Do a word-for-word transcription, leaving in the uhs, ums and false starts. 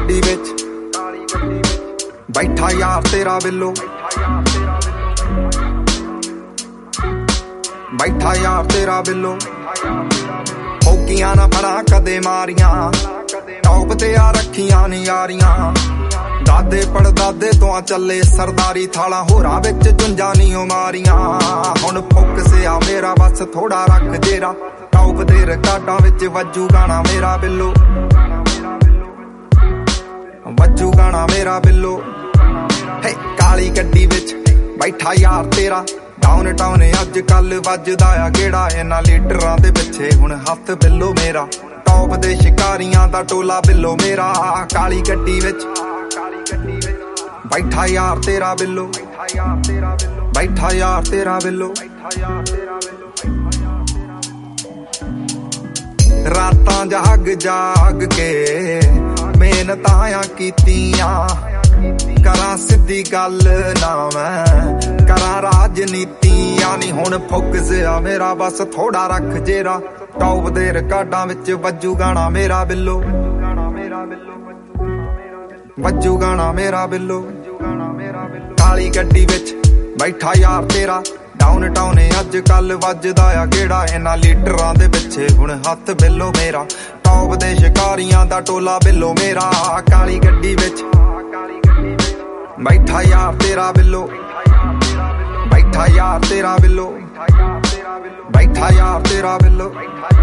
गड्डी विच बैठा यार तेरा बिल्लो, बैठा यार तेरा बिल्लो। होकियां ना फड़ा कदे मारियां, टॉप ते आ रखियां ने यारियां। दादे पड़दादे तो आ चले सरदारी, थाला होरां विच जुंजां नी मारियां। हुण फोकस आ मेरा बस थोड़ा रख जेरा, टॉप दे रिकार्डां विच वजू गाना मेरा बिल्लो, वजू गाना मेरा बिल्लो। हे काली गड्डी विच बैठा यार तेरा, टाउन टाउन अज कल वजदा आ गेड़ा। इन्हां लीडरां दे पिछे हुण हत्थ बिल्लो मेरा, टॉप दे शिकारियां दा टोला बिल्लो मेरा। काली गड्डी विच बैठा यार तेरा बिल्लो, बैठा यार तेरा बिल्लो। रातां जाग जाग के मेहनतां कीतियां, करा सीधी गल ना मैं करा राजनीतियां नी। हुण फोकस आ मेरा बस थोड़ा रख जेरा, टॉप दे रिकार्डां विच वजू गाना मेरा बिल्लो, वजू गाना मेरा बिल्लो। काली गड्डी विच बैठा यार तेरा, टाउन टाउन अज कल वजदा आ गेड़ा। इन्हां लीडरां दे पिछे हुण हत्थ बिल्लो मेरा, टॉप दे शिकारियां दा टोला बिल्लो मेरा। काली गड्डी विच बैठा यार तेरा बिल्लो, बैठा यार तेरा बिल्लो, बैठा यार तेरा बिल्लो।